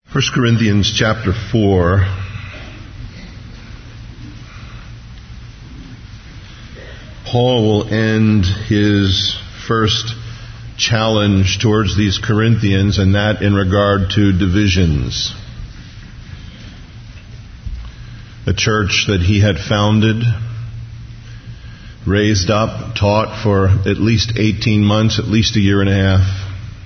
1 Corinthians chapter 4. Paul will end his first challenge towards these Corinthians, and that in regard to divisions. A church that he had founded, raised up, taught for at least 18 months, at least a year and a half.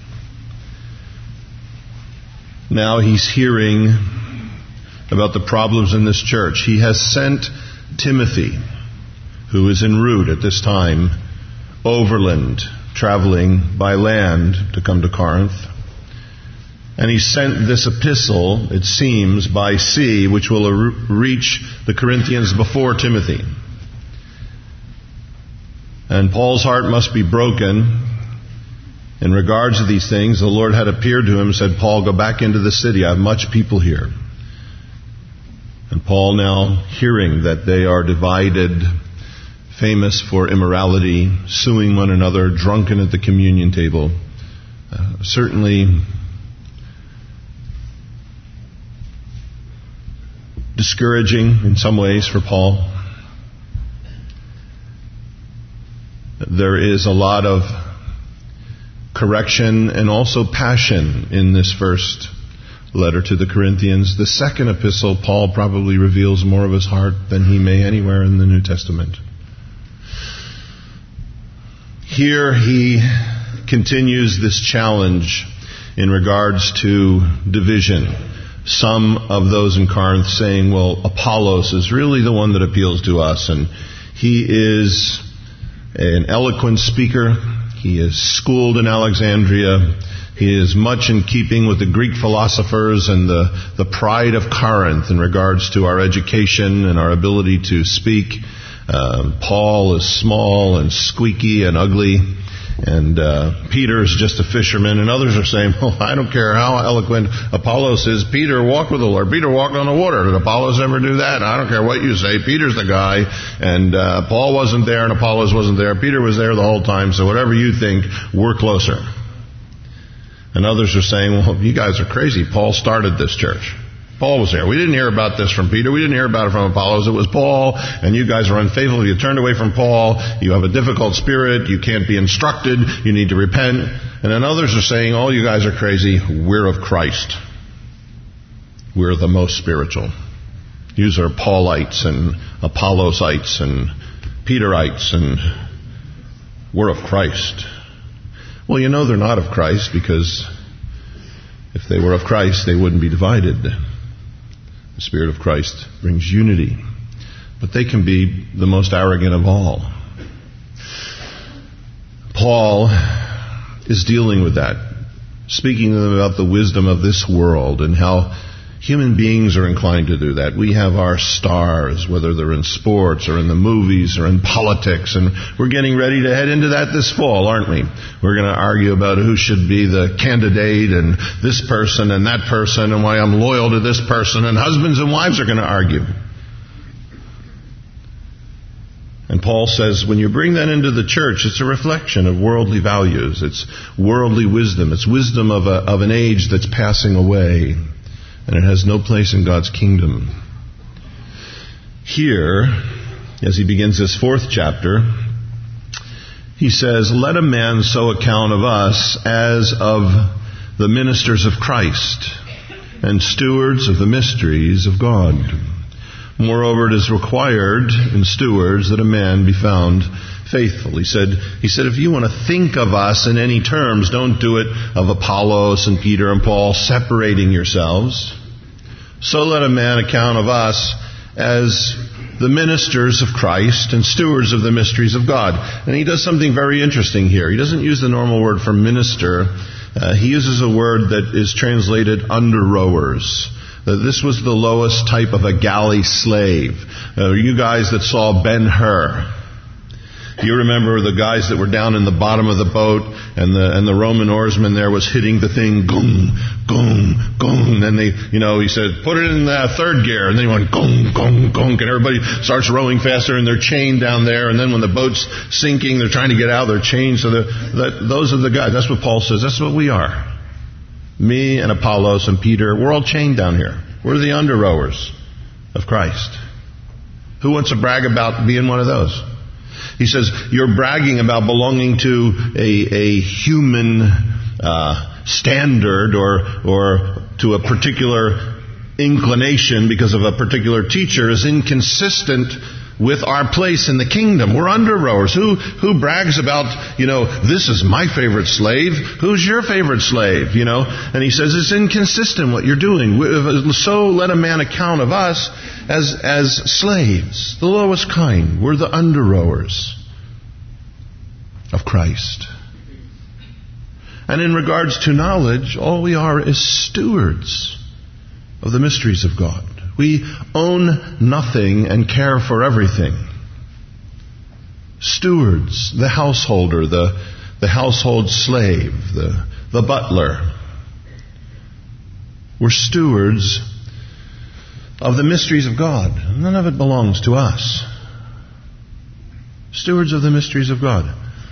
Now he's hearing about the problems in this church. He has sent Timothy, who is en route at this time, overland, traveling by land to come to Corinth. And he sent this epistle, it seems, by sea, which will reach the Corinthians before Timothy. And Paul's heart must be broken in regards to these things. The Lord had appeared to him and said, Paul, go back into the city. I have much people here. And Paul, now hearing that they are divided, famous for immorality, suing one another, drunken at the communion table, certainly discouraging in some ways for Paul. There is a lot of correction and also passion in this first letter to the Corinthians. The second epistle, Paul probably reveals more of his heart than he may anywhere in the New Testament. Here he continues this challenge in regards to division. Some of those in Corinth saying, well, Apollos is really the one that appeals to us, and he is an eloquent speaker. He is schooled in Alexandria. He is much in keeping with the Greek philosophers and the pride of Corinth in regards to our education and our ability to speak. Paul is small and squeaky and ugly, and Peter is just a fisherman. And others are saying, well, I don't care how eloquent Apollos is. Peter walked with the Lord. Peter walked on the water. Did Apollos ever do that? I don't care what you say. Peter's the guy. And Paul wasn't there and Apollos wasn't there. Peter was there the whole time. So whatever you think, we're closer. And others are saying, well, you guys are crazy. Paul started this church. Paul was there. We didn't hear about this from Peter. We didn't hear about it from Apollos. It was Paul, and you guys are unfaithful. You turned away from Paul. You have a difficult spirit. You can't be instructed. You need to repent. And then others are saying, oh, you guys are crazy. We're of Christ. We're the most spiritual. These are Paulites and Apollosites and Peterites, and we're of Christ. Well, you know they're not of Christ, because if they were of Christ, they wouldn't be divided. The Spirit of Christ brings unity. But they can be the most arrogant of all. Paul is dealing with that, speaking to them about the wisdom of this world and how human beings are inclined to do that. We have our stars, whether they're in sports or in the movies or in politics, and we're getting ready to head into that this fall, aren't we? We're going to argue about who should be the candidate and this person and that person and why I'm loyal to this person, and husbands and wives are going to argue. And Paul says when you bring that into the church, it's a reflection of worldly values. It's worldly wisdom. It's wisdom of an age that's passing away. And it has no place in God's kingdom. Here, as he begins this fourth chapter, he says, let a man so account of us as of the ministers of Christ and stewards of the mysteries of God. Moreover, it is required in stewards that a man be found faithful. He said, if you want to think of us in any terms, don't do it of Apollos and Peter and Paul, separating yourselves. So let a man account of us as the ministers of Christ and stewards of the mysteries of God. And he does something very interesting here. He doesn't use the normal word for minister. He uses a word that is translated under rowers. This was the lowest type of a galley slave. You guys that saw Ben-Hur, you remember the guys that were down in the bottom of the boat, and the Roman oarsman there was hitting the thing, gung, gung, gung. And then he said, put it in third gear. And then he went, gung, gung, gung. And everybody starts rowing faster, and they're chained down there. And then when the boat's sinking, they're trying to get out, they're chained. So those are the guys. That's what Paul says. That's what we are. Me and Apollos and Peter, we're all chained down here. We're the under-rowers of Christ. Who wants to brag about being one of those? He says, you're bragging about belonging to a human standard or to a particular inclination because of a particular teacher is inconsistent with our place in the kingdom. We're under-rowers. Who brags about, this is my favorite slave? Who's your favorite slave? And he says it's inconsistent what you're doing. So let a man account of us as slaves, the lowest kind. We're the under-rowers of Christ. And in regards to knowledge, all we are is stewards of the mysteries of God. We own nothing and care for everything. Stewards, the householder, the household slave, the butler. We're stewards of the mysteries of God. None of it belongs to us. Stewards of the mysteries of God.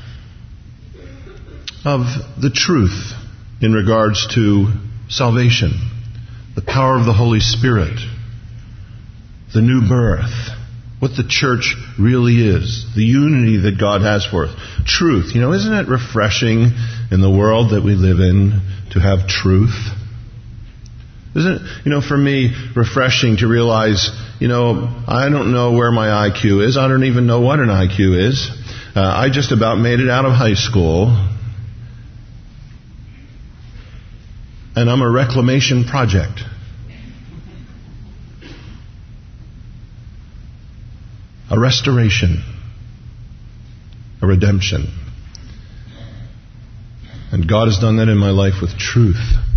Of the truth in regards to salvation, the power of the Holy Spirit, the new birth, what the church really is, the unity that God has for us. Truth. Isn't it refreshing in the world that we live in to have truth? Isn't it, for me, refreshing to realize, I don't know where my IQ is. I don't even know what an IQ is. I just about made it out of high school. And I'm a reclamation project. A restoration. A redemption. And God has done that in my life with truth,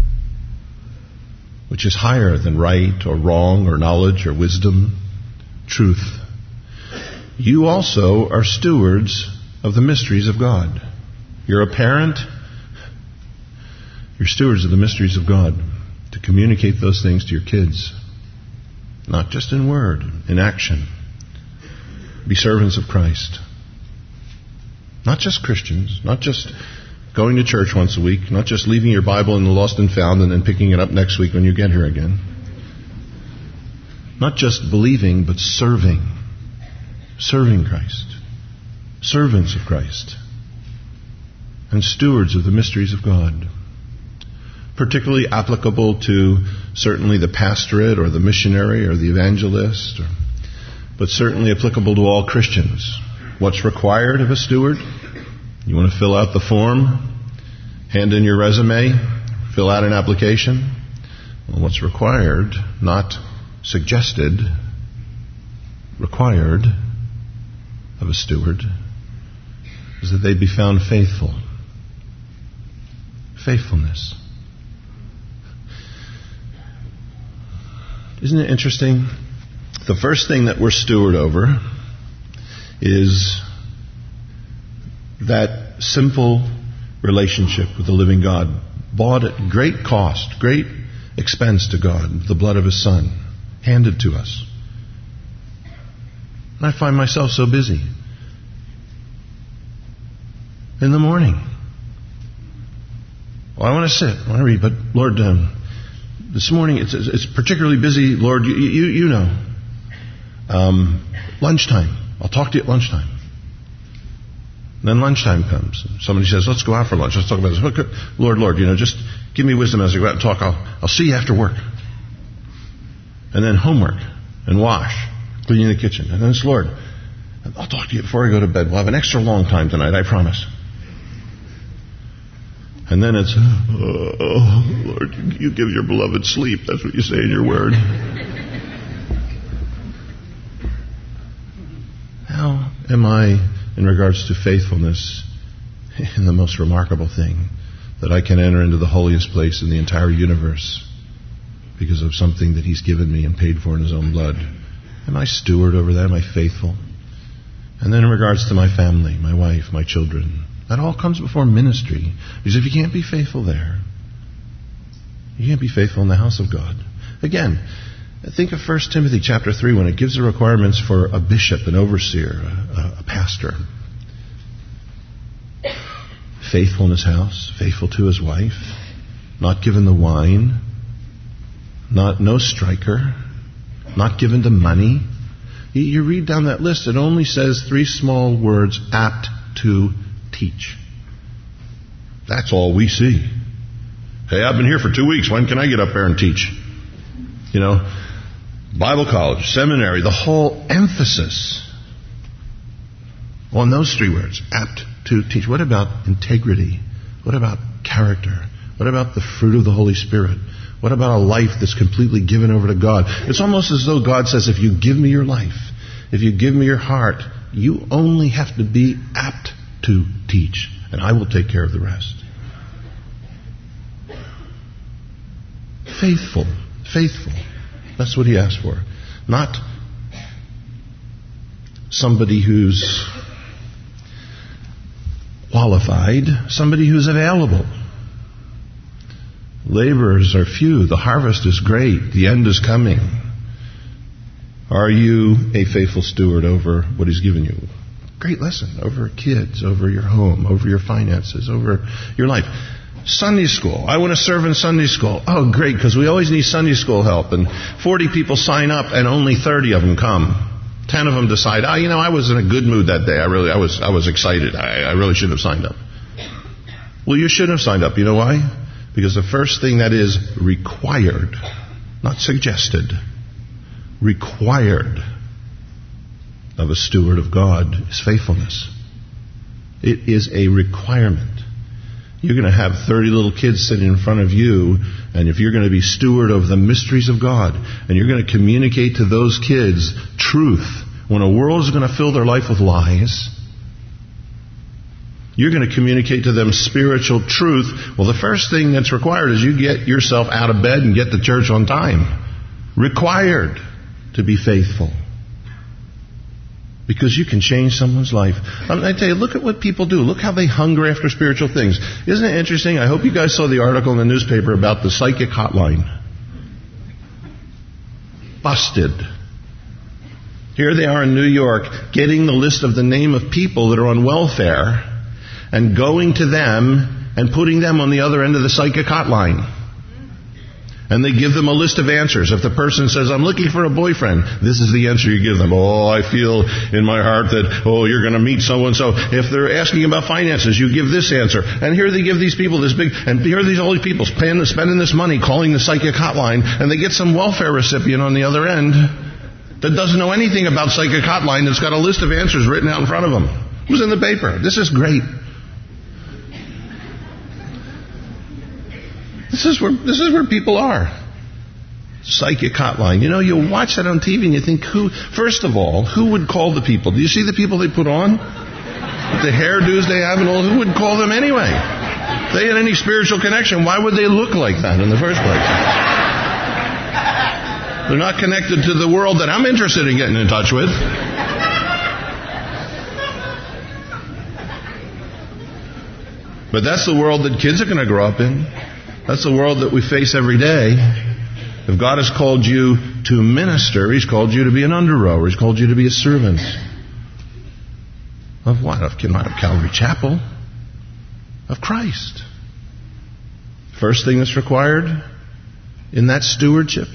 which is higher than right or wrong or knowledge or wisdom. Truth. You also are stewards of the mysteries of God. You're a parent. You're stewards of the mysteries of God to communicate those things to your kids. Not just in word, in action. Be servants of Christ. Not just Christians, not just going to church once a week, not just leaving your Bible in the lost and found and then picking it up next week when you get here again. Not just believing, but serving. Serving Christ. Servants of Christ. And stewards of the mysteries of God. Particularly applicable to certainly the pastorate or the missionary or the evangelist, but certainly applicable to all Christians. What's required of a steward? You want to fill out the form, hand in your resume, fill out an application? Well, what's required, not suggested, required of a steward is that they be found faithful. Faithfulness. Isn't it interesting? The first thing that we're steward over is that simple relationship with the living God, bought at great cost, great expense to God, the blood of His Son, handed to us. And I find myself so busy. In the morning. Well, I want to sit, I want to read, but Lord, this morning it's particularly busy, Lord, you know. Lunchtime. I'll talk to you at lunchtime. And then lunchtime comes. Somebody says, let's go out for lunch. Let's talk about this. Lord, just give me wisdom as I go out and talk. I'll see you after work. And then homework and wash, cleaning the kitchen. And then it's, Lord, I'll talk to you before I go to bed. We'll have an extra long time tonight, I promise. And then it's, Lord, you give your beloved sleep. That's what you say in your word. How am I, in regards to faithfulness, in the most remarkable thing, that I can enter into the holiest place in the entire universe because of something that He's given me and paid for in His own blood? Am I steward over that? Am I faithful? And then in regards to my family, my wife, my children, that all comes before ministry. Because if you can't be faithful there, you can't be faithful in the house of God. Again, think of 1 Timothy chapter 3 when it gives the requirements for a bishop, an overseer, a pastor. Faithful in his house, faithful to his wife, not given to wine, no striker, not given to money. You read down that list, it only says 3 small words, apt to teach. That's all we see. Hey, I've been here for 2 weeks. When can I get up there and teach? Bible college, seminary, the whole emphasis on those 3 words, apt to teach. What about integrity? What about character? What about the fruit of the Holy Spirit? What about a life that's completely given over to God? It's almost as though God says, if you give me your life, if you give me your heart, you only have to be apt to teach, and I will take care of the rest. Faithful. That's what he asked for. Not somebody who's qualified, somebody who's available. Laborers are few. The harvest is great. The end is coming. Are you a faithful steward over what he's given you? Great lesson. Over kids, over your home, over your finances, over your life. Sunday school. I want to serve in Sunday school. Oh, great, because we always need Sunday school help. And 40 people sign up and only 30 of them come. 10 of them decide, I was in a good mood that day. I was excited. I really should have signed up. Well, you should have signed up. You know why? Because the first thing that is required, not suggested, required of a steward of God is faithfulness. It is a requirement. You're going to have 30 little kids sitting in front of you, and if you're going to be steward of the mysteries of God, and you're going to communicate to those kids truth, when a world is going to fill their life with lies, you're going to communicate to them spiritual truth. Well, the first thing that's required is you get yourself out of bed and get to church on time. Required to be faithful. Because you can change someone's life. I tell you, look at what people do. Look how they hunger after spiritual things. Isn't it interesting? I hope you guys saw the article in the newspaper about the psychic hotline. Busted. Here they are in New York, getting the list of the name of people that are on welfare and going to them and putting them on the other end of the psychic hotline. And they give them a list of answers. If the person says, I'm looking for a boyfriend, this is the answer you give them. Oh, I feel in my heart that, you're going to meet so-and-so. If they're asking about finances, you give this answer. And here they give these people this big, and here are all these people spending this money calling the psychic hotline, and they get some welfare recipient on the other end that doesn't know anything about psychic hotline that's got a list of answers written out in front of them. It was in the paper. This is great. This is where people are. Psychic hotline. You watch that on TV and you think, first of all, who would call the people? Do you see the people they put on? The hairdos they have and all, who would call them anyway? If they had any spiritual connection, why would they look like that in the first place? They're not connected to the world that I'm interested in getting in touch with. But that's the world that kids are going to grow up in. That's the world that we face every day. If God has called you to minister, He's called you to be an under-rower. He's called you to be a servant. Of what? Of Calvary Chapel. Of Christ. First thing that's required in that stewardship.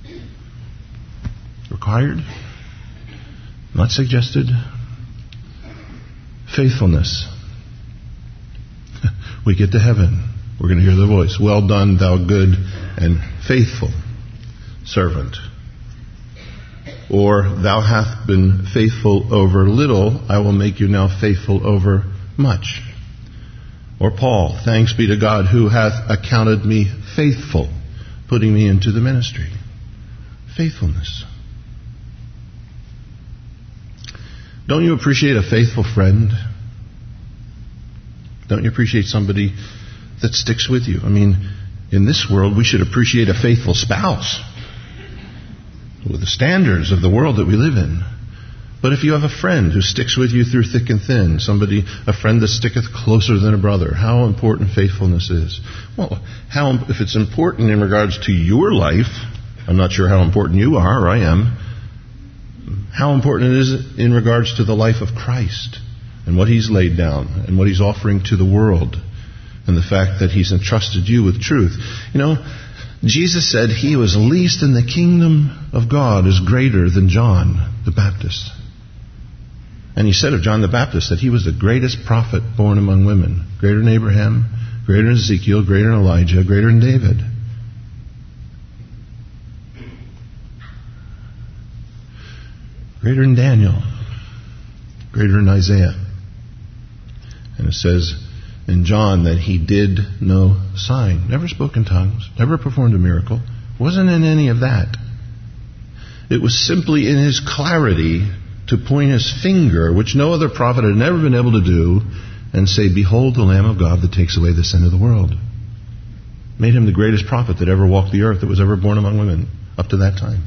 Required. Not suggested. Faithfulness. We get to heaven. We're going to hear the voice. Well done, thou good and faithful servant. Or, thou hast been faithful over little, I will make you now faithful over much. Or Paul, thanks be to God who hath accounted me faithful, putting me into the ministry. Faithfulness. Don't you appreciate a faithful friend? Don't you appreciate somebody that sticks with you? In this world, we should appreciate a faithful spouse with the standards of the world that we live in. But if you have a friend who sticks with you through thick and thin, a friend that sticketh closer than a brother, how important faithfulness is. Well, if it's important in regards to your life, I'm not sure how important you are, or I am, how important it is in regards to the life of Christ and what He's laid down and what He's offering to the world. and the fact that He's entrusted you with truth. You know, Jesus said he who is least in the kingdom of God is greater than John the Baptist. And He said of John the Baptist that he was the greatest prophet born among women. Greater than Abraham, greater than Ezekiel, greater than Elijah, greater than David. Greater than Daniel. Greater than Isaiah. And it says in John that he did no sign. Never spoke in tongues. Never performed a miracle. Wasn't in any of that. It was simply in his clarity to point his finger, which no other prophet had never been able to do, and say, "Behold the Lamb of God that takes away the sin of the world." Made him the greatest prophet that ever walked the earth, that was ever born among women up to that time.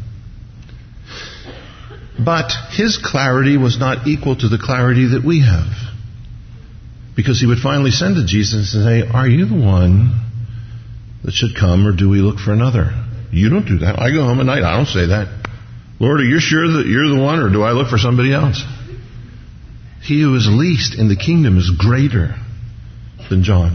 But his clarity was not equal to the clarity that we have. Because he would finally send to Jesus and say, "Are you the one that should come, or do we look for another?" You don't do that. I go home at night. I don't say that. "Lord, are you sure that you're the one, or do I look for somebody else?" He who is least in the kingdom is greater than John.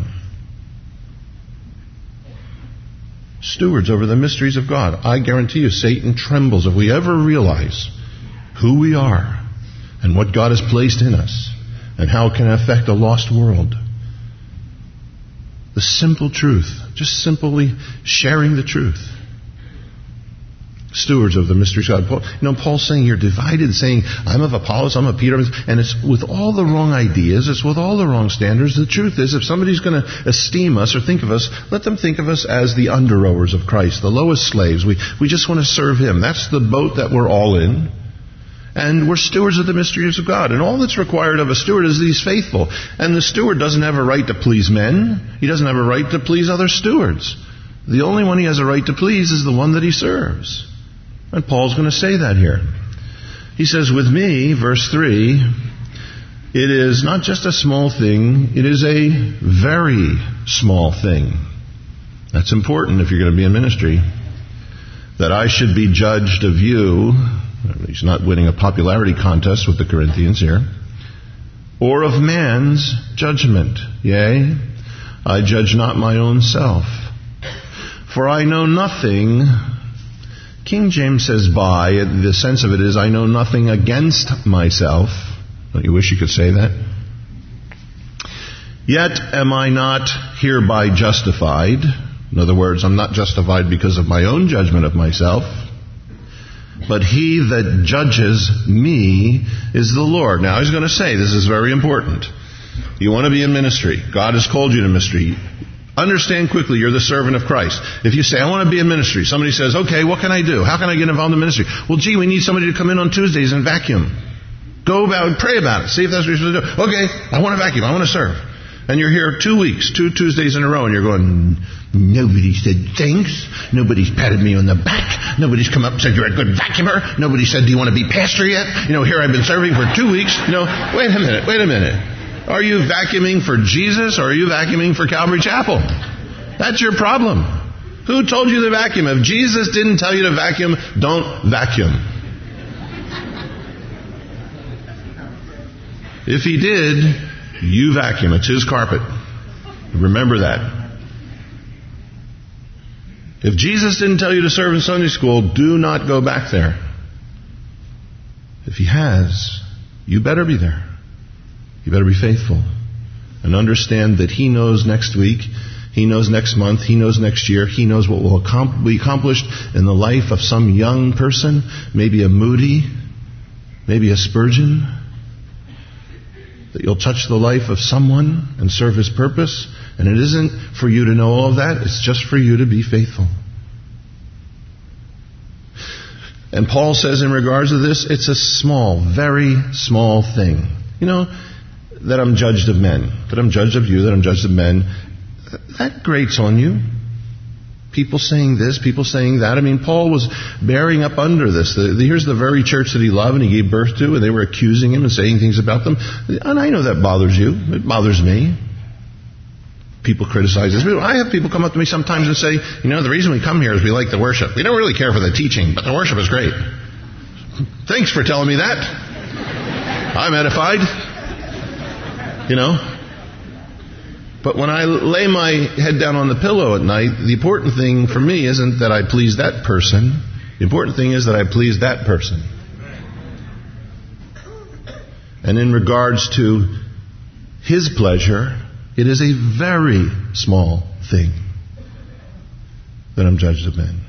Stewards over the mysteries of God. I guarantee you, Satan trembles if we ever realize who we are and what God has placed in us and how it can affect a lost world. The simple truth. Just simply sharing the truth. Stewards of the mysteries of God. Paul's saying you're divided, saying, "I'm of Apollos, I'm of Peter," and it's with all the wrong ideas, it's with all the wrong standards. The truth is, if somebody's going to esteem us or think of us, let them think of us as the under-rowers of Christ, the lowest slaves. We just want to serve Him. That's the boat that we're all in. And we're stewards of the mysteries of God. And all that's required of a steward is that he's faithful. And the steward doesn't have a right to please men. He doesn't have a right to please other stewards. The only one he has a right to please is the one that he serves. And Paul's going to say that here. He says, "With me," verse 3, "it is not just a small thing, it is a very small thing." That's important if you're going to be in ministry. "That I should be judged of you," he's not winning a popularity contest with the Corinthians here, "or of man's judgment. Yea, I judge not my own self. For I know nothing," King James says "by," the sense of it is, "I know nothing against myself." Don't you wish you could say that? "Yet am I not hereby justified." In other words, I'm not justified because of my own judgment of myself. "But he that judges me is the Lord." Now he's going to say, this is very important. You want to be in ministry. God has called you to ministry. Understand quickly, you're the servant of Christ. If you say, "I want to be in ministry," somebody says, "Okay, what can I do? How can I get involved in ministry?" "Well, gee, we need somebody to come in on Tuesdays and vacuum." Go about and pray about it. See if that's what you're supposed to do. "Okay, I want to vacuum. I want to serve." And you're here 2 weeks, 2 Tuesdays in a row, and you're going, "Nobody said thanks. Nobody's patted me on the back. Nobody's come up and said you're a good vacuumer. Nobody said, do you want to be pastor yet? Here I've been serving for 2 weeks. Wait a minute. Are you vacuuming for Jesus, or are you vacuuming for Calvary Chapel? That's your problem. Who told you to vacuum? If Jesus didn't tell you to vacuum, don't vacuum. If He did, you vacuum. It's His carpet. Remember that. If Jesus didn't tell you to serve in Sunday school, do not go back there. If He has, you better be there. You better be faithful. And understand that He knows next week, He knows next month, He knows next year, He knows what will be accomplished in the life of some young person, maybe a Moody, maybe a Spurgeon. That you'll touch the life of someone and serve His purpose. And it isn't for you to know all of that. It's just for you to be faithful. And Paul says in regards to this, it's a small, very small thing. That I'm judged of men. That I'm judged of you. That I'm judged of men. That grates on you. People saying this, people saying that. Paul was bearing up under this. Here's the very church that he loved and he gave birth to, and they were accusing him and saying things about them. And I know that bothers you. It bothers me. People criticize this. I have people come up to me sometimes and say, the reason we come here is we like the worship. We don't really care for the teaching, but the worship is great. Thanks for telling me that. I'm edified. But when I lay my head down on the pillow at night, the important thing for me isn't that I please that person. The important thing is that I please that person. And in regards to His pleasure, it is a very small thing that I'm judged of men.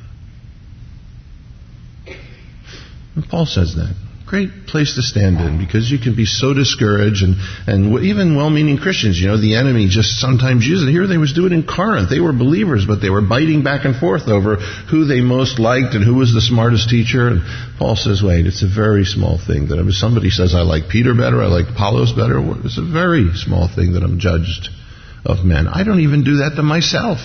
And Paul says that. Great place to stand in, because you can be so discouraged, and even well-meaning Christians, the enemy just sometimes uses it. Here they was doing it in Corinth. They were believers, but they were biting back and forth over who they most liked and who was the smartest teacher. And Paul says, wait, it's a very small thing that if somebody says I like Peter better, I like Apollos better, it's a very small thing that I'm judged of men. I don't even do that to myself.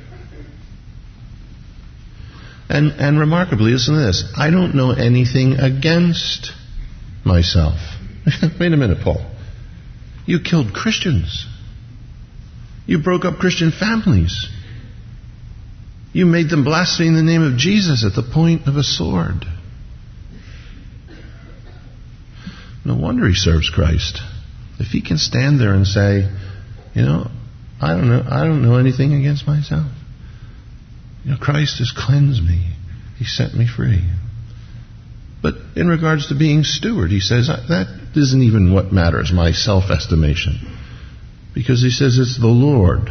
And remarkably, listen to this, I don't know anything against myself. Wait a minute, Paul. You killed Christians. You broke up Christian families. You made them blaspheme the name of Jesus at the point of a sword. No wonder he serves Christ. If he can stand there and say, I don't know anything against myself. Christ has cleansed me. He set me free. But in regards to being steward, he says, that isn't even what matters, my self-estimation. Because he says it's the Lord.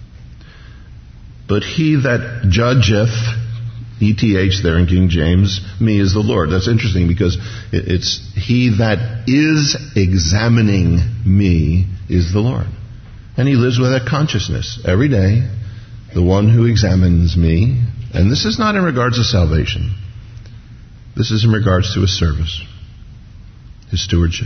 But he that judgeth, ETH there in King James, me is the Lord. That's interesting because it's he that is examining me is the Lord. And he lives with that consciousness every day. The one who examines me, and this is not in regards to salvation. This is in regards to his service, his stewardship.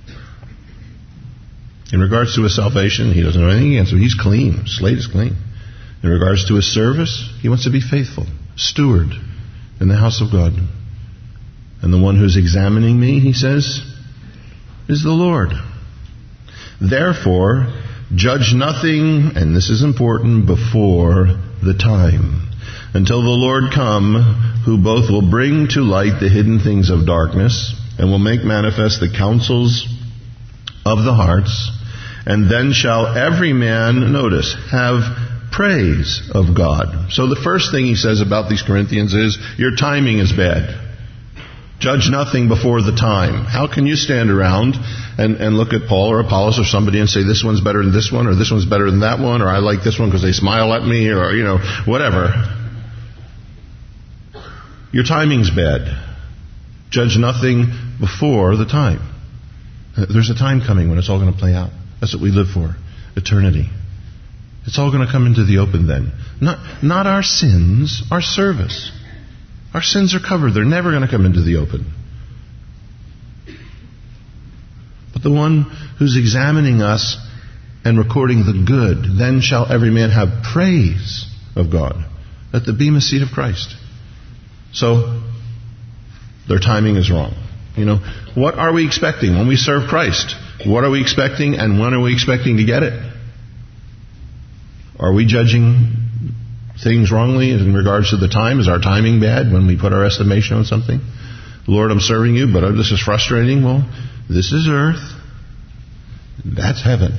In regards to his salvation, he doesn't know anything against it. He's clean. His slate is clean. In regards to his service, he wants to be faithful, steward in the house of God. And the one who's examining me, he says, is the Lord. Therefore, judge nothing, and this is important, before the time, until the Lord come, who both will bring to light the hidden things of darkness, and will make manifest the counsels of the hearts. And then shall every man, notice, have praise of God. So the first thing he says about these Corinthians is, your timing is bad. Judge nothing before the time. How can you stand around and look at Paul or Apollos or somebody and say this one's better than this one, or this one's better than that one, or I like this one because they smile at me, or, whatever. Your timing's bad. Judge nothing before the time. There's a time coming when it's all going to play out. That's what we live for. Eternity. It's all going to come into the open then. Not our sins, our service. Our sins are covered. They're never going to come into the open. But the one who's examining us and recording the good, then shall every man have praise of God at the bema seat of Christ. So, their timing is wrong. What are we expecting when we serve Christ? What are we expecting, and when are we expecting to get it? Are we judging things wrongly in regards to the time? Is our timing bad when we put our estimation on something? Lord, I'm serving you, but this is frustrating. Well, this is earth. That's heaven.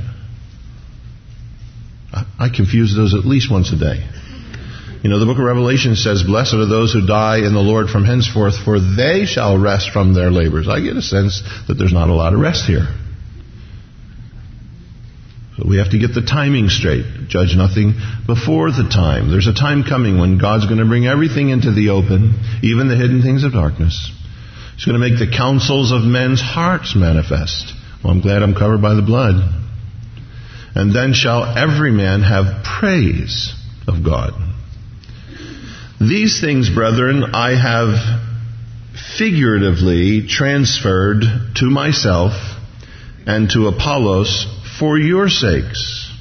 I confuse those at least once a day. The book of Revelation says, blessed are those who die in the Lord from henceforth, for they shall rest from their labors. I get a sense that there's not a lot of rest here. So we have to get the timing straight. Judge nothing before the time. There's a time coming when God's going to bring everything into the open, even the hidden things of darkness. He's going to make the counsels of men's hearts manifest. Well, I'm glad I'm covered by the blood. And then shall every man have praise of God. These things, brethren, I have figuratively transferred to myself and to Apollos for your sakes,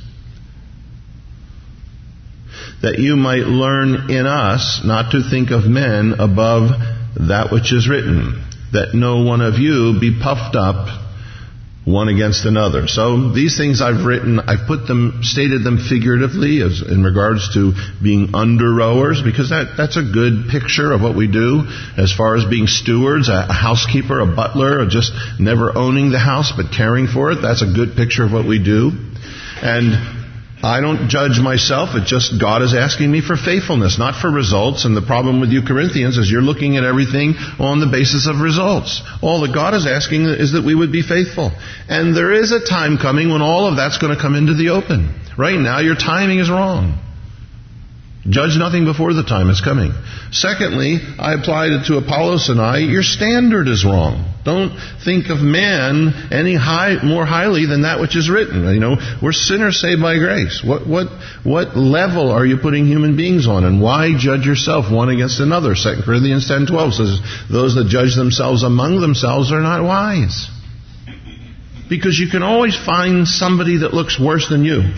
that you might learn in us not to think of men above that which is written, that no one of you be puffed up one against another. So these things I've written, I've stated them figuratively as in regards to being under rowers, because that's a good picture of what we do as far as being stewards, a housekeeper, a butler, or just never owning the house but caring for it. That's a good picture of what we do. And I don't judge myself. It's just God is asking me for faithfulness, not for results. And the problem with you Corinthians is you're looking at everything on the basis of results. All that God is asking is that we would be faithful. And there is a time coming when all of that's going to come into the open. Right now, your timing is wrong. Judge nothing before the time is coming. Secondly, I applied it to Apollos and I. Your standard is wrong. Don't think of man any more highly than that which is written. We're sinners saved by grace. What level are you putting human beings on? And why judge yourself one against another? 2 Corinthians 10:12 says, those that judge themselves among themselves are not wise. Because you can always find somebody that looks worse than you.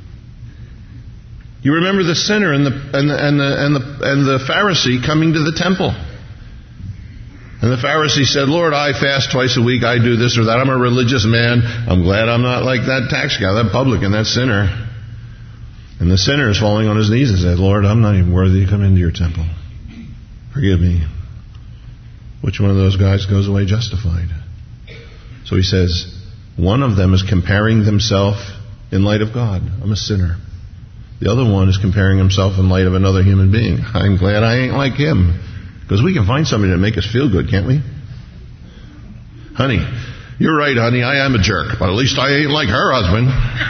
You remember the sinner and the Pharisee coming to the temple. And the Pharisee said, Lord, I fast twice a week, I do this or that, I'm a religious man, I'm glad I'm not like that tax guy, that publican, that sinner. And the sinner is falling on his knees and said, Lord, I'm not even worthy to come into your temple. Forgive me. Which one of those guys goes away justified? So he says, one of them is comparing themselves in light of God. I'm a sinner. The other one is comparing himself in light of another human being. I'm glad I ain't like him. Because we can find somebody to make us feel good, can't we? Honey, you're right, honey, I am a jerk, but at least I ain't like her husband.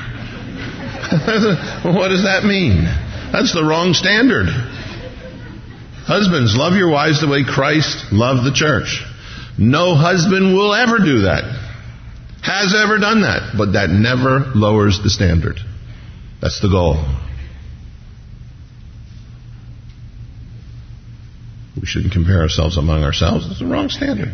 What does that mean? That's the wrong standard. Husbands, love your wives the way Christ loved the church. No husband will ever do that. Has ever done that. But that never lowers the standard. That's the goal. We shouldn't compare ourselves among ourselves. It's the wrong standard.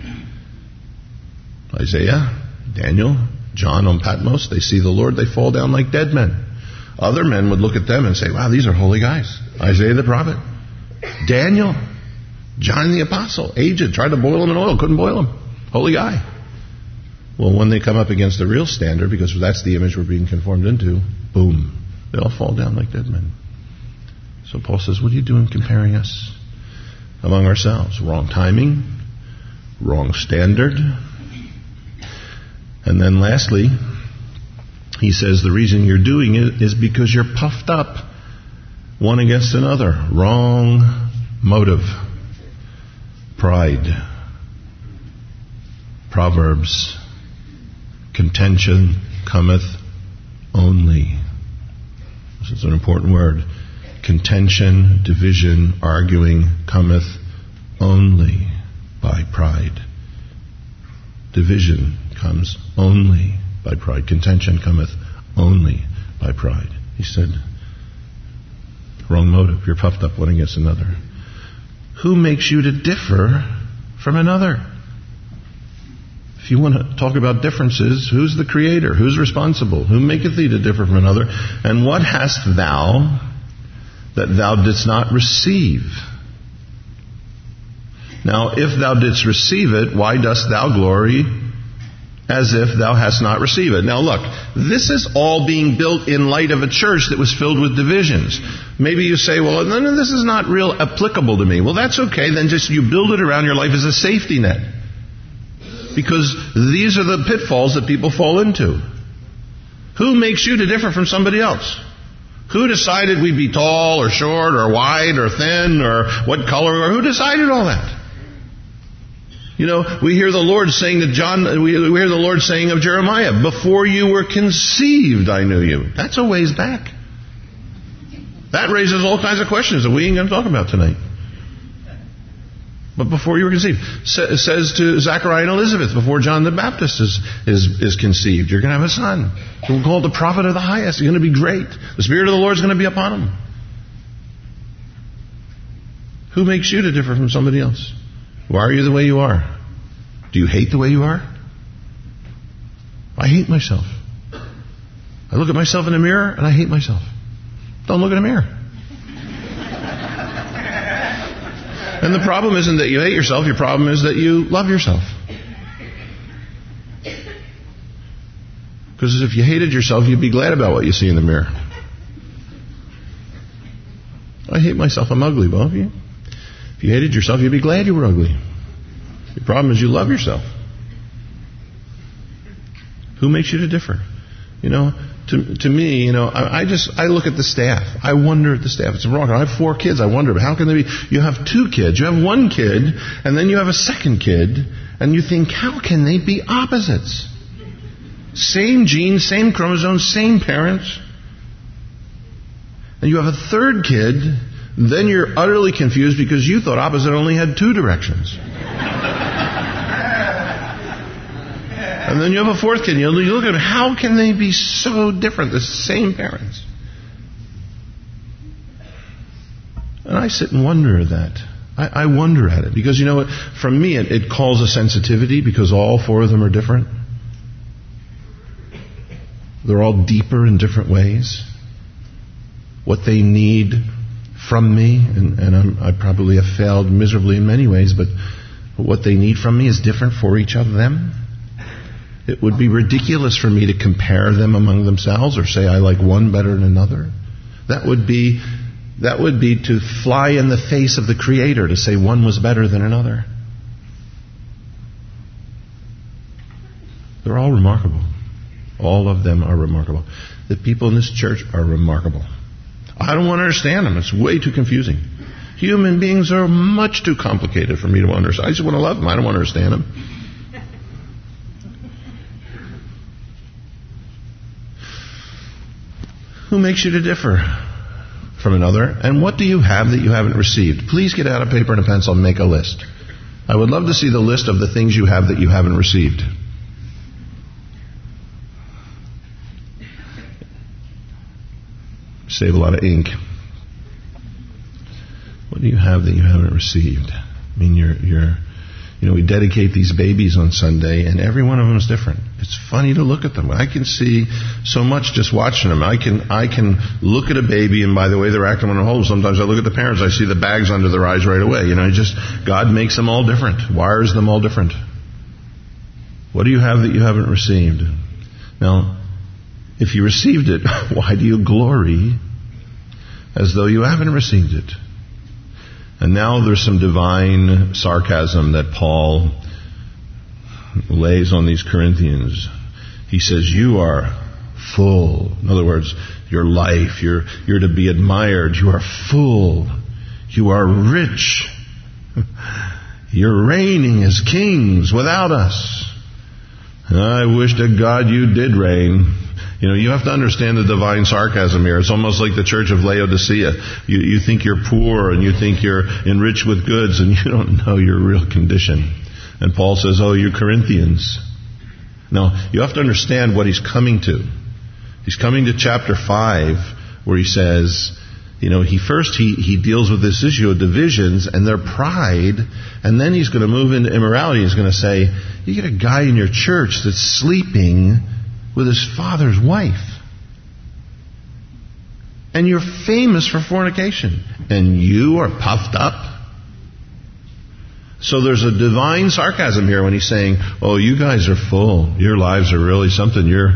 Isaiah, Daniel, John on Patmos, they see the Lord, they fall down like dead men. Other men would look at them and say, wow, these are holy guys. Isaiah the prophet, Daniel, John the apostle, aged, tried to boil him in oil, couldn't boil him. Holy guy. Well, when they come up against the real standard, because that's the image we're being conformed into, boom, they all fall down like dead men. So Paul says, what are you doing comparing us among ourselves? Wrong timing, wrong standard. And then lastly, he says the reason you're doing it is because you're puffed up one against another. Wrong motive. Pride. Proverbs. Contention cometh only. This is an important word. Contention, division, arguing cometh only by pride. Division comes only by pride. Contention cometh only by pride. He said, wrong motive. You're puffed up one against another. Who makes you to differ from another? If you want to talk about differences, who's the creator? Who's responsible? Who maketh thee to differ from another? And what hast thou that thou didst not receive? Now, if thou didst receive it, why dost thou glory as if thou hast not received it? Now look, this is all being built in light of a church that was filled with divisions. Maybe you say, well, no, this is not real applicable to me. Well, that's okay. Then just you build it around your life as a safety net. Because these are the pitfalls that people fall into. Who makes you to differ from somebody else? Who decided we'd be tall or short or wide or thin or what color? Or who decided all that? We hear the Lord saying to John, we hear the Lord saying of Jeremiah, before you were conceived, I knew you. That's a ways back. That raises all kinds of questions that we ain't going to talk about tonight. But before you were conceived, it says to Zachariah and Elizabeth, before John the Baptist is conceived, you're going to have a son. We'll call the prophet of the highest. He's going to be great. The Spirit of the Lord is going to be upon him. Who makes you to differ from somebody else? Why are you the way you are? Do you hate the way you are? I hate myself. I look at myself in the mirror and I hate myself. Don't look in the mirror. And the problem isn't that you hate yourself. Your problem is that you love yourself. Because if you hated yourself, you'd be glad about what you see in the mirror. I hate myself. I'm ugly. Well, if you hated yourself, you'd be glad you were ugly. The problem is you love yourself. Who makes you to differ? to me, I look at the staff. I wonder at the staff. It's wrong. I have 4 kids. I wonder, but how can they be? You have 2 kids. You have 1 kid, and then you have a second kid, and you think, how can they be opposites? Same genes, same chromosomes, same parents. And you have a 3rd kid, then you're utterly confused because you thought opposite only had 2 directions. And then you have a 4th kid, and you look at them, how can they be so different? The same parents. And I sit and wonder at that. I wonder at it. Because you know what? From me, it calls a sensitivity because all 4 of them are different. They're all deeper in different ways. What they need from me, and I probably have failed miserably in many ways, but what they need from me is different for each of them. It would be ridiculous for me to compare them among themselves or say I like one better than another. That would be to fly in the face of the Creator to say one was better than another. They're all remarkable. All of them are remarkable. The people in this church are remarkable. I don't want to understand them. It's way too confusing. Human beings are much too complicated for me to understand. I just want to love them. I don't want to understand them. Who makes you to differ from another? And what do you have that you haven't received? Please get out a paper and a pencil and make a list. I would love to see the list of the things you have that you haven't received. Save a lot of ink. What do you have that you haven't received? I mean, we dedicate these babies on Sunday, and every one of them is different. It's funny to look at them. I can see so much just watching them. I can look at a baby, and by the way they're acting when they're home, sometimes I look at the parents, I see the bags under their eyes right away. God makes them all different, wires them all different. What do you have that you haven't received? Now, if you received it, why do you glory as though you haven't received it? And now there's some divine sarcasm that Paul lays on these Corinthians. He says, you are full. In other words, your life, you're to be admired. You are full. You are rich. You're reigning as kings without us. I wish to God you did reign. You have to understand the divine sarcasm here. It's almost like the church of Laodicea. You think you're poor and you think you're enriched with goods and you don't know your real condition. And Paul says, oh, you Corinthians. Now, you have to understand what he's coming to. He's coming to chapter 5 where he says, he deals with this issue of divisions and their pride, and then he's going to move into immorality. He's going to say, you get a guy in your church that's sleeping with his father's wife. And you're famous for fornication. And you are puffed up. So there's a divine sarcasm here when he's saying, oh, you guys are full. Your lives are really something. You're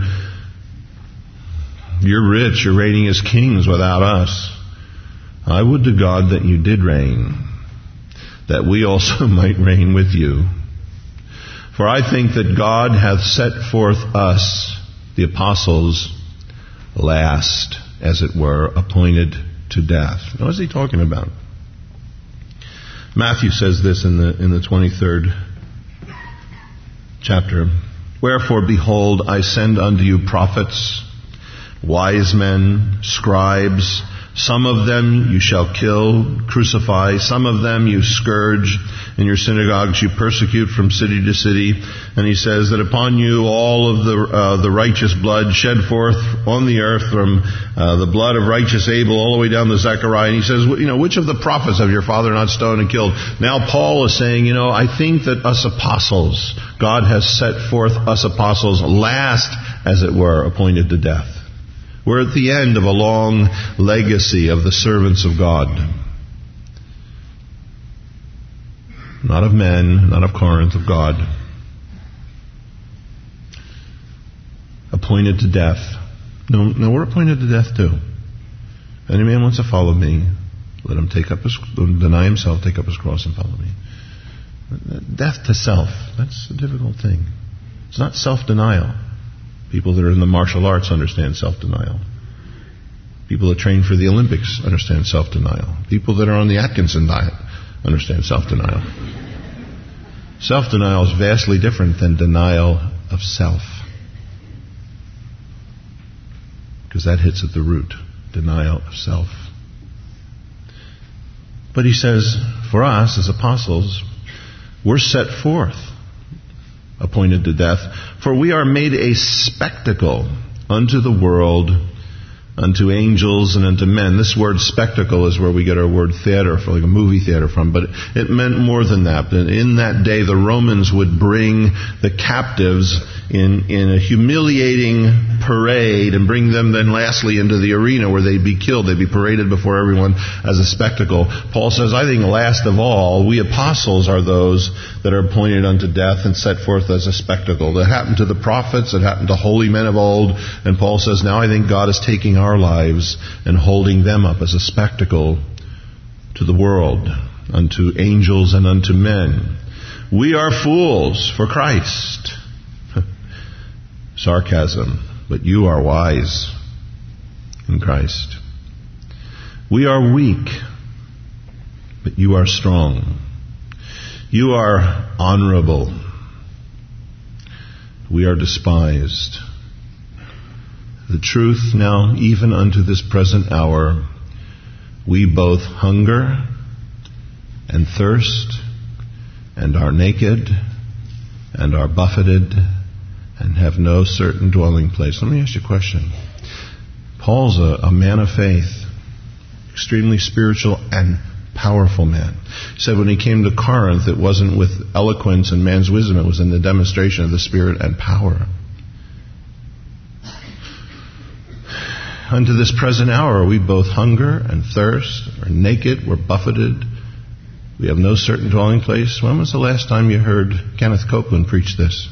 rich. You're reigning as kings without us. I would to God that you did reign, that we also might reign with you. For I think that God hath set forth us, the apostles, last, as it were, appointed to death. Now, what is he talking about? Matthew says this in the 23rd chapter. Wherefore, behold, I send unto you prophets, wise men, scribes. Some of them you shall kill, crucify. Some of them you scourge. In your synagogues you persecute from city to city. And he says that upon you all of the righteous blood shed forth on the earth, from the blood of righteous Abel all the way down to Zechariah. And he says, which of the prophets have your father not stoned and killed? Now Paul is saying, I think that us apostles, God has set forth us apostles last, as it were, appointed to death. We're at the end of a long legacy of the servants of God. Not of men, not of Corinth, of God. Appointed to death. No, we're appointed to death too. If any man wants to follow me, let him deny himself, take up his cross and follow me. Death to self, that's a difficult thing. It's not self-denial. People that are in the martial arts understand self-denial. People that train for the Olympics understand self-denial. People that are on the Atkinson diet understand self-denial. Self-denial is vastly different than denial of self. Because that hits at the root. Denial of self. But he says, for us as apostles, we're set forth, appointed to death, for we are made a spectacle unto the world, unto angels, and unto men. This word spectacle is where we get our word theater, for like a movie theater from, but it meant more than that. In that day, the Romans would bring the captives in a humiliating parade and bring them then lastly into the arena where they'd be killed. They'd be paraded before everyone as a spectacle. Paul says, I think last of all, we apostles are those that are appointed unto death and set forth as a spectacle. That happened to the prophets, it happened to holy men of old, and Paul says, now I think God is taking our lives and holding them up as a spectacle to the world, unto angels and unto men. We are fools for Christ. Sarcasm, but you are wise in Christ. We are weak, but you are strong. You are honorable. We are despised. The truth now, even unto this present hour, we both hunger and thirst and are naked and are buffeted and have no certain dwelling place. Let me ask you a question. Paul's a man of faith, extremely spiritual and powerful man. He said when he came to Corinth, it wasn't with eloquence and man's wisdom, it was in the demonstration of the Spirit and power. Unto this present hour we both hunger and thirst, are naked, we're buffeted, we have no certain dwelling place. When was the last time you heard Kenneth Copeland preach this?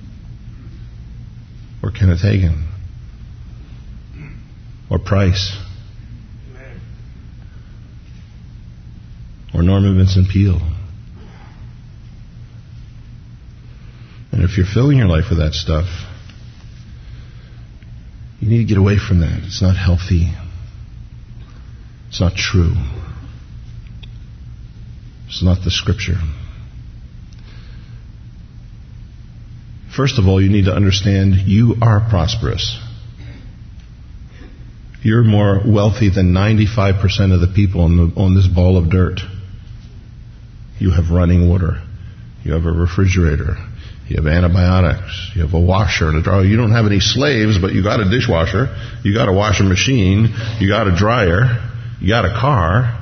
Or Kenneth Hagin? Or Price? Or Norman Vincent Peale? And if you're filling your life with that stuff, you need to get away from that. It's not healthy. It's not true. It's not the Scripture. First of all, you need to understand you are prosperous. You're more wealthy than 95% of the people on this ball of dirt. You have running water. You have a refrigerator. You have antibiotics. You have a washer and a dryer. You don't have any slaves, but you got a dishwasher. You got a washing machine. You got a dryer. You got a car.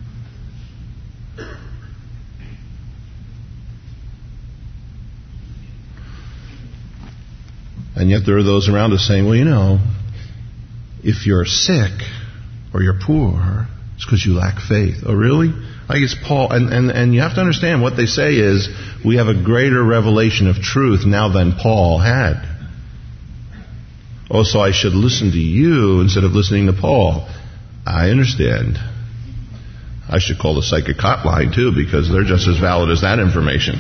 And yet there are those around us saying, well, you know, if you're sick or you're poor, it's because you lack faith. Oh, really? I guess Paul, and you have to understand what they say is, we have a greater revelation of truth now than Paul had. Oh, so I should listen to you instead of listening to Paul. I understand. I should call the psychic hotline too, because they're just as valid as that information.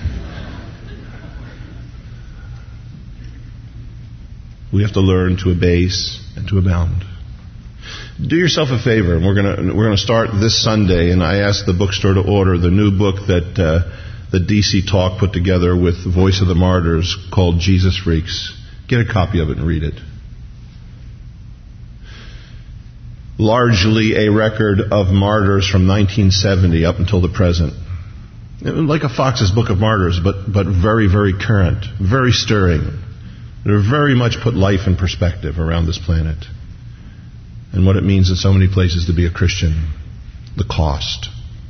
We have to learn to abase and to abound. Do yourself a favor, and we're going to start this Sunday. And I asked the bookstore to order the new book that DC Talk put together with the Voice of the Martyrs called Jesus Freaks. Get a copy of it and read it. Largely a record of martyrs from 1970 up until the present. Like a Fox's Book of Martyrs, but very, very current, very stirring. They're very much put life in perspective around this planet. And what it means in so many places to be a Christian. The cost.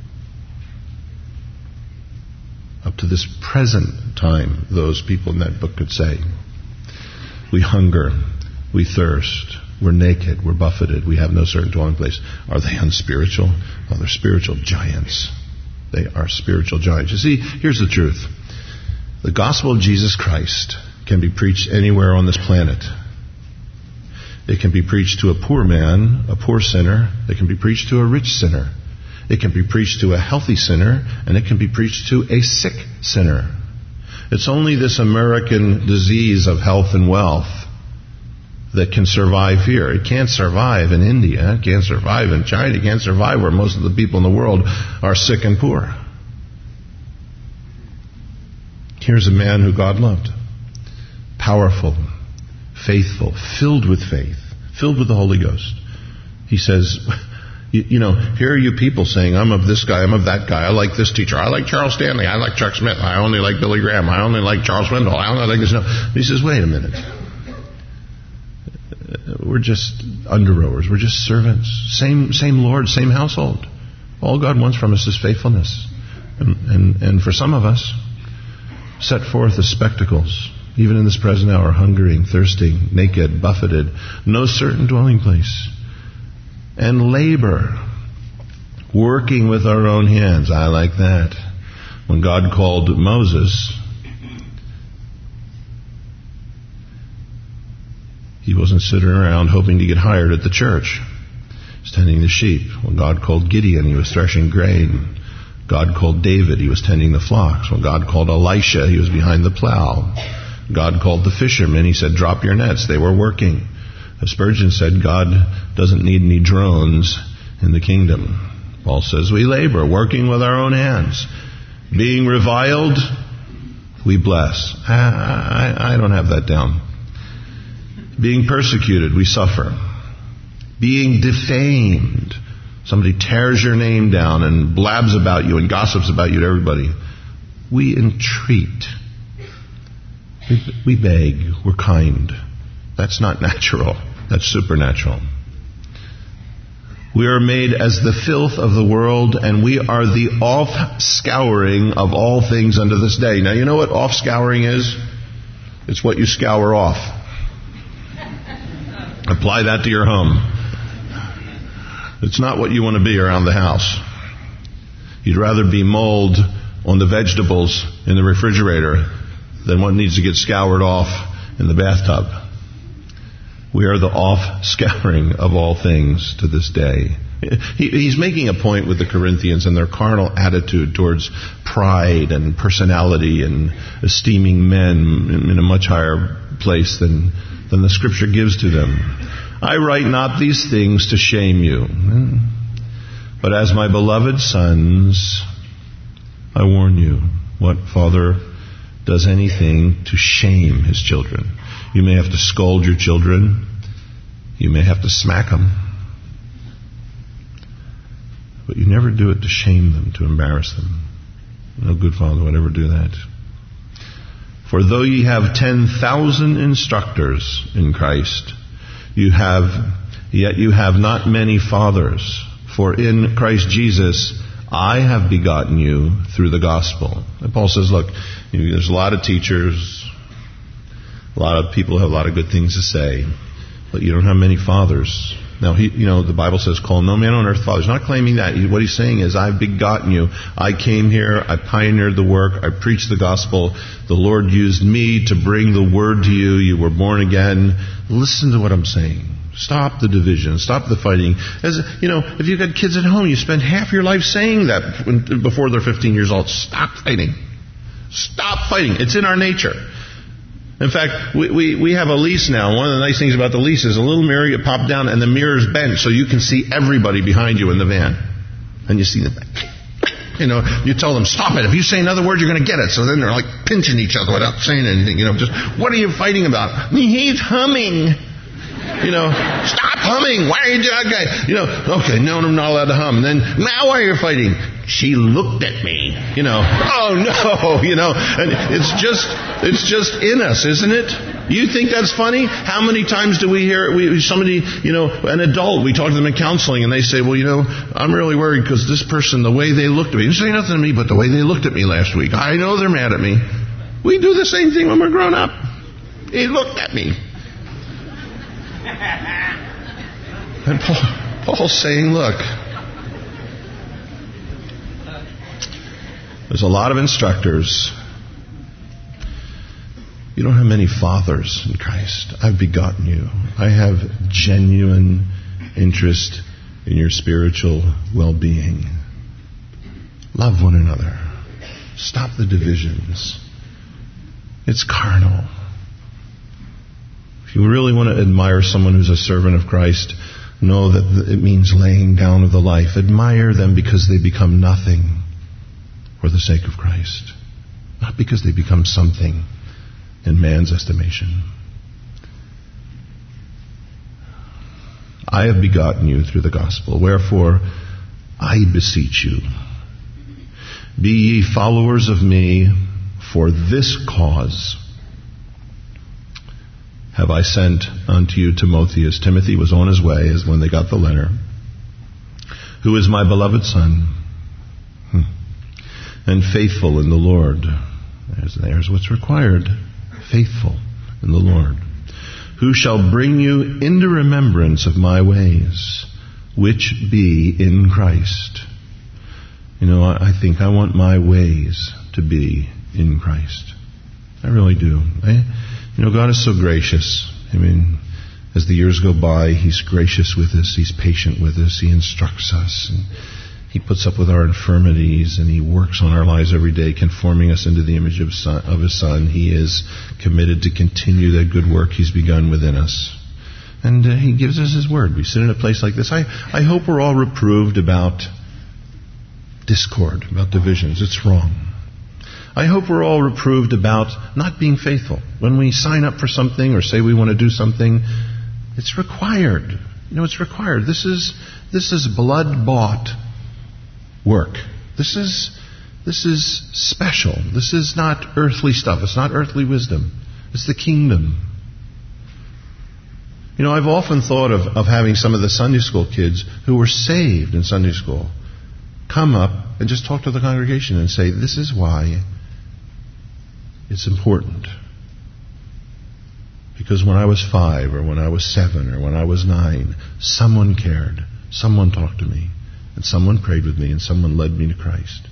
Up to this present time, those people in that book could say, we hunger, we thirst, we're naked, we're buffeted, we have no certain dwelling place. Are they unspiritual? Oh, they're spiritual giants. They are spiritual giants. You see, here's the truth. The gospel of Jesus Christ can be preached anywhere on this planet. It can be preached to a poor man, a poor sinner. It can be preached to a rich sinner. It can be preached to a healthy sinner, and it can be preached to a sick sinner. It's only this American disease of health and wealth that can survive here. It can't survive in India. It can't survive in China. It can't survive where most of the people in the world are sick and poor. Here's a man who God loved. Powerful, faithful, filled with faith, filled with the Holy Ghost. He says, here are you people saying, I'm of this guy, I'm of that guy, I like this teacher, I like Charles Stanley, I like Chuck Smith, I only like Billy Graham, I only like Charles Swindoll, I only like this. He says, wait a minute. We're just under-rowers, we're just servants. Same Lord, same household. All God wants from us is faithfulness. And for some of us, set forth as spectacles, even in this present hour, hungering, thirsting, naked, buffeted, no certain dwelling place. And labor, working with our own hands. I like that. When God called Moses, he wasn't sitting around hoping to get hired at the church. He was tending the sheep. When God called Gideon, he was threshing grain. God called David, he was tending the flocks. When God called Elisha, he was behind the plow. God called the fishermen, he said, drop your nets. They were working. As Spurgeon said, God doesn't need any drones in the kingdom. Paul says we labor, working with our own hands. Being reviled, we bless. I don't have that down. Being persecuted, we suffer. Being defamed, somebody tears your name down and blabs about you and gossips about you to everybody. We entreat. We beg. We're kind. That's not natural. That's supernatural. We are made as the filth of the world, and we are the off-scouring of all things unto this day. Now, you know what off-scouring is? It's what you scour off. Apply that to your home. It's not what you want to be around the house. You'd rather be mold on the vegetables in the refrigerator than what needs to get scoured off in the bathtub. We are the off-scouring of all things to this day. He's making a point with the Corinthians and their carnal attitude towards pride and personality and esteeming men in a much higher place than the Scripture gives to them. I write not these things to shame you, but as my beloved sons, I warn you. What father does anything to shame his children? You may have to scold your children. You may have to smack them. But you never do it to shame them, to embarrass them. No good father would ever do that. For though ye have 10,000 instructors in Christ, yet you have not many fathers. For in Christ Jesus I have begotten you through the gospel. And Paul says, look, there's a lot of teachers, a lot of people have a lot of good things to say, but you don't have many fathers. Now, the Bible says, call no man on earth father. He's not claiming that. What he's saying is, I've begotten you. I came here. I pioneered the work. I preached the gospel. The Lord used me to bring the word to you. You were born again. Listen to what I'm saying. Stop the division. Stop the fighting. If you've got kids at home, you spend half your life saying that before they're 15 years old. Stop fighting. Stop fighting. It's in our nature. In fact, we have a lease now. One of the nice things about the lease is a little mirror you pop down and the mirror's bent so you can see everybody behind you in the van. And you see them. You tell them, stop it. If you say another word, you're going to get it. So then they're like pinching each other without saying anything. Just, what are you fighting about? He's humming. Stop humming. Why are you doing that? Okay, no, I'm not allowed to hum. Then, now why are you fighting? She looked at me. Oh no, and it's just in us, isn't it? You think that's funny? How many times do we hear somebody, an adult, we talk to them in counseling and they say, well, I'm really worried because this person, the way they looked at me, didn't say nothing to me, but the way they looked at me last week, I know they're mad at me. We do the same thing when we're grown up. He looked at me. And Paul's saying, look, there's a lot of instructors. You don't have many fathers in Christ. I've begotten you. I have genuine interest in your spiritual well-being. Love one another. Stop the divisions. It's carnal. If you really want to admire someone who's a servant of Christ, know that it means laying down of the life. Admire them because they become nothing for the sake of Christ, not because they become something in man's estimation. I have begotten you through the gospel. Wherefore, I beseech you, be ye followers of me, for this cause have I sent unto you Timotheus. Timothy was on his way as when they got the letter, who is my beloved son, and faithful in the Lord. There's what's required. Faithful in the Lord. Who shall bring you into remembrance of my ways, which be in Christ. I think I want my ways to be in Christ. I really do. God is so gracious. As the years go by, He's gracious with us. He's patient with us. He instructs us. And He puts up with our infirmities, and He works on our lives every day, conforming us into the image of His Son. He is committed to continue that good work He's begun within us. And He gives us His word. We sit in a place like this. I hope we're all reproved about discord, about divisions. It's wrong. I hope we're all reproved about not being faithful. When we sign up for something or say we want to do something, it's required. It's required. This is blood-bought work. This is special. This is not earthly stuff. It's not earthly wisdom. It's the kingdom. I've often thought of having some of the Sunday school kids who were saved in Sunday school come up and just talk to the congregation and say, this is why it's important. Because when I was 5 or when I was 7 or when I was 9, someone cared. Someone talked to me. And someone prayed with me, and someone led me to Christ.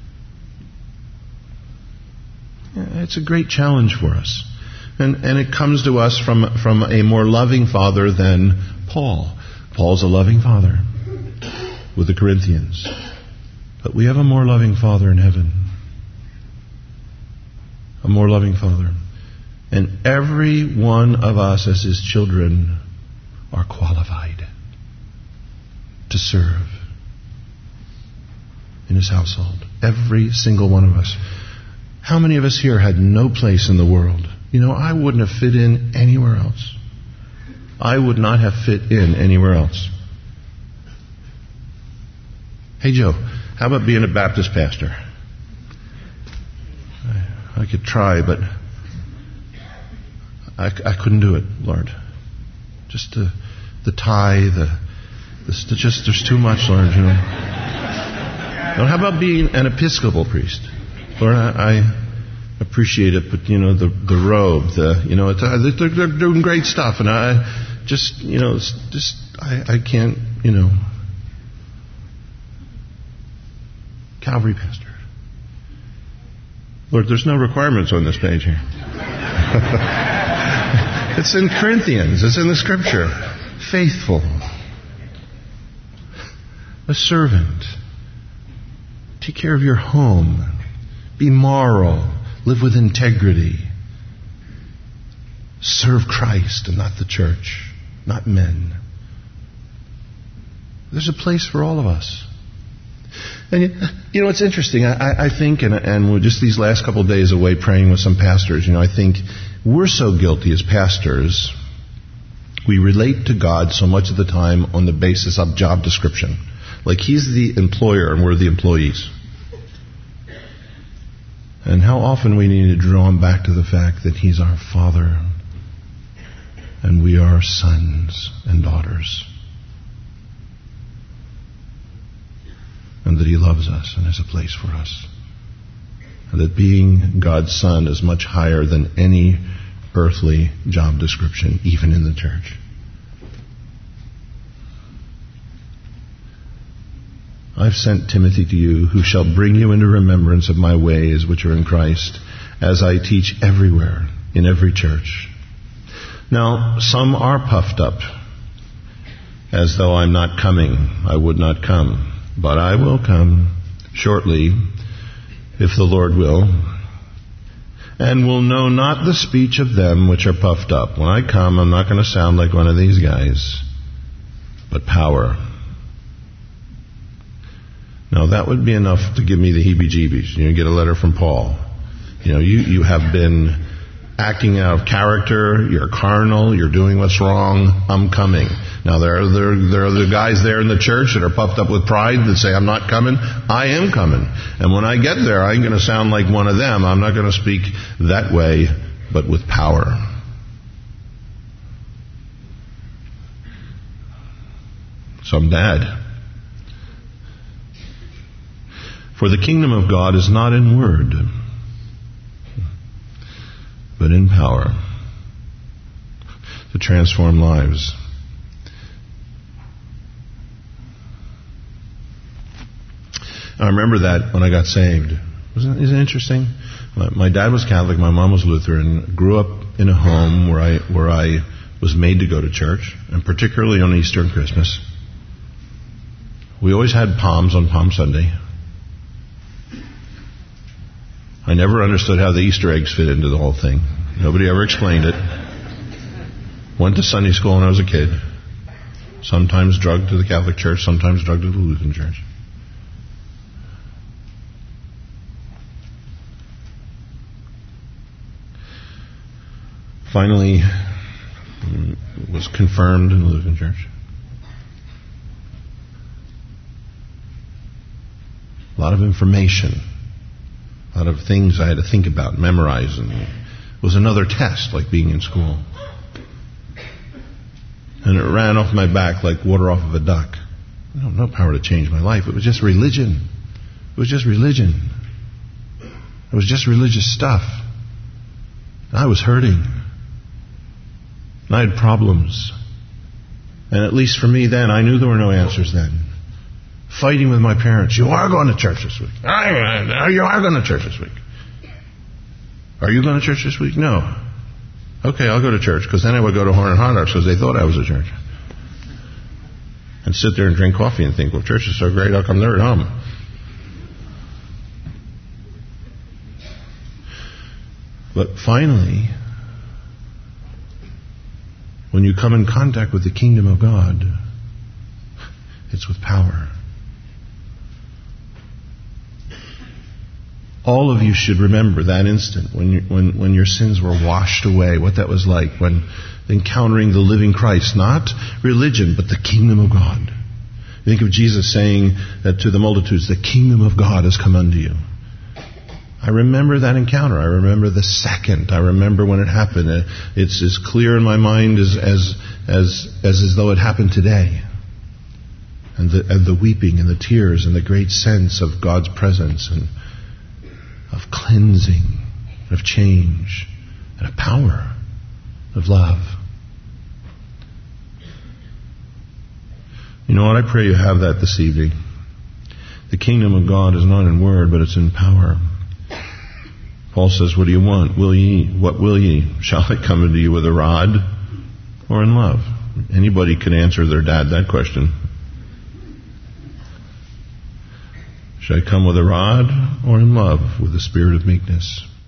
It's a great challenge for us. And it comes to us from a more loving Father than Paul. Paul's a loving Father with the Corinthians. But we have a more loving Father in heaven. A more loving Father. And every one of us as His children are qualified to serve in His household. Every single one of us. How many of us here had no place in the world? I wouldn't have fit in anywhere else. I would not have fit in anywhere else. Hey Joe, how about being a Baptist pastor? I could try, but I couldn't do it, Lord. Just the tie, there's too much, Lord, How about being an Episcopal priest? Lord, I appreciate it, but the robe, they're doing great stuff, and I can't, Calvary pastor. Lord, there's no requirements on this page here. It's in Corinthians. It's in the Scripture. Faithful. A servant. Take care of your home. Be moral. Live with integrity. Serve Christ and not the church, not men. There's a place for all of us. And it's interesting. I think, and we're just these last couple of days away praying with some pastors, I think we're so guilty as pastors. We relate to God so much of the time on the basis of job description. Like He's the employer and we're the employees. And how often we need to draw Him back to the fact that He's our Father and we are sons and daughters. And that He loves us and has a place for us. And that being God's Son is much higher than any earthly job description, even in the church. I've sent Timothy to you, who shall bring you into remembrance of my ways which are in Christ, as I teach everywhere, in every church. Now, some are puffed up, as though I'm not coming. I would not come. But I will come shortly, if the Lord will. and will know not the speech of them which are puffed up. When I come, I'm not going to sound like one of these guys, but power. Now that would be enough to give me the heebie-jeebies. You get a letter from Paul. You have been acting out of character, you're carnal, you're doing what's wrong, I'm coming. Now there are the guys there in the church that are puffed up with pride that say, I'm not coming. I am coming. And when I get there, I'm going to sound like one of them. I'm not going to speak that way, but with power. Some dad. For the kingdom of God is not in word, but in power, to transform lives. I remember that when I got saved. Isn't it interesting? My dad was Catholic, my mom was Lutheran. Grew up in a home where I was made to go to church, and particularly on Easter and Christmas. We always had palms on Palm Sunday. I never understood how the Easter eggs fit into the whole thing. Nobody ever explained it. Went to Sunday school when I was a kid. Sometimes drugged to the Catholic Church, sometimes drugged to the Lutheran Church. Finally, was confirmed in the Lutheran Church. A lot of information. A lot of things I had to think about, memorize, and it was another test, like being in school. And it ran off my back like water off of a duck. No power to change my life. It was just religion. It was just religion. It was just religious stuff. And I was hurting. And I had problems. And at least for me then, I knew there were no answers then. Fighting with my parents. You are going to church this week. You are going to church this week. Are you going to church this week? No. Okay, I'll go to church, because then I would go to Horn and Hot Dogs because they thought I was a church. And sit there and drink coffee and think, well, church is so great, how come they're at home? But finally, when you come in contact with the kingdom of God, it's with power. All of you should remember that instant when your sins were washed away, what that was like when encountering the living Christ, not religion, but the kingdom of God. Think of Jesus saying that to the multitudes, the kingdom of God has come unto you. I remember that encounter. I remember the second. I remember when it happened. It's as clear in my mind as though it happened today. And the weeping and the tears and the great sense of God's presence and of cleansing, of change, and of power, of love. You know what? I pray you have that this evening. The kingdom of God is not in word, but it's in power. Paul says, what do you want? What will ye? Shall I come unto you with a rod or in love? Anybody can answer their dad that question. Should I come with a rod or in love, with the spirit of meekness?